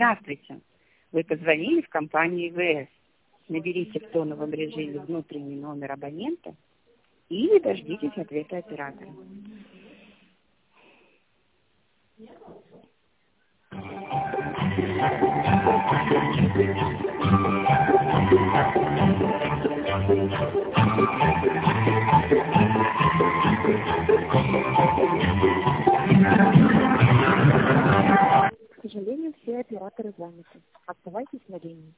Здравствуйте. Вы позвонили в компанию ИВС. Наберите в тоновом режиме внутренний номер абонента или дождитесь ответа оператора. К сожалению, все операторы заняты. Оставайтесь на линии.